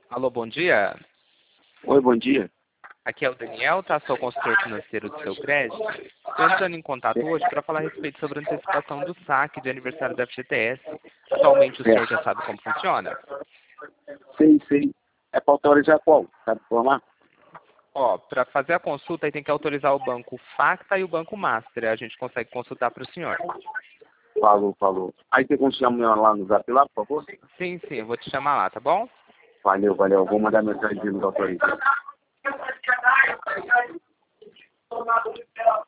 Alô, bom dia. Oi, bom dia. Aqui é o Daniel, tá? Sou consultor financeiro do seu crédito. Estou entrando em contato hoje para falar a respeito sobre a antecipação do saque de aniversário da FGTS. Atualmente o senhor já sabe como funciona? Sei. É para autorizar qual? Sabe informar? Ó, para fazer a consulta aí tem que autorizar o banco Facta e o banco Master. A gente consegue consultar para o senhor. Falou. Aí tem como chamar lá no Zap lá, por favor? Sim, eu vou te chamar lá, tá bom? Valeu. Vou mandar mensagem no autoriza.